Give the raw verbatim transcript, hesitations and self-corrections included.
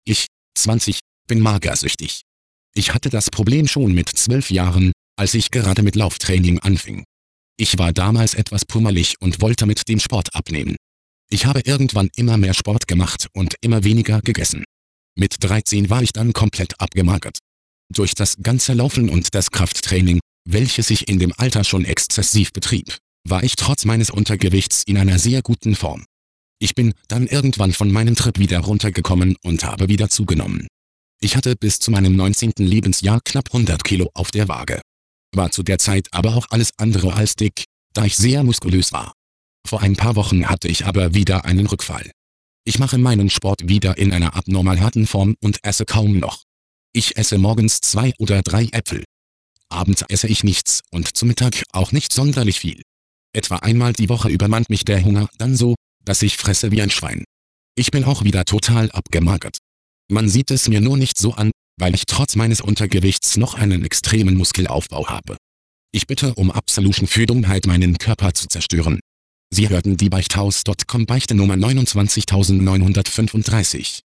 Ich, zwanzig, bin magersüchtig. Ich hatte das Problem schon mit zwölf Jahren, als ich gerade mit Lauftraining anfing. Ich war damals etwas pummelig und wollte mit dem Sport abnehmen. Ich habe irgendwann immer mehr Sport gemacht und immer weniger gegessen. Mit dreizehn war ich dann komplett abgemagert. Durch das ganze Laufen und das Krafttraining, welches ich in dem Alter schon exzessiv betrieb, war ich trotz meines Untergewichts in einer sehr guten Form. Ich bin dann irgendwann von meinem Trip wieder runtergekommen und habe wieder zugenommen. Ich hatte bis zu meinem neunzehnten Lebensjahr knapp hundert Kilo auf der Waage. War zu der Zeit aber auch alles andere als dick, da ich sehr muskulös war. Vor ein paar Wochen hatte ich aber wieder einen Rückfall. Ich mache meinen Sport wieder in einer abnormal harten Form und esse kaum noch. Ich esse morgens zwei oder drei Äpfel. Abends esse ich nichts und zu Mittag auch nicht sonderlich viel. Etwa einmal die Woche übermannt mich der Hunger dann so, dass ich fresse wie ein Schwein. Ich bin auch wieder total abgemagert. Man sieht es mir nur nicht so an, weil ich trotz meines Untergewichts noch einen extremen Muskelaufbau habe. Ich bitte um Absolution für Dummheit, meinen Körper zu zerstören. Sie hörten die Beichthaus Punkt com Beichte Nummer neunundzwanzigtausendneunhundertfünfunddreißig.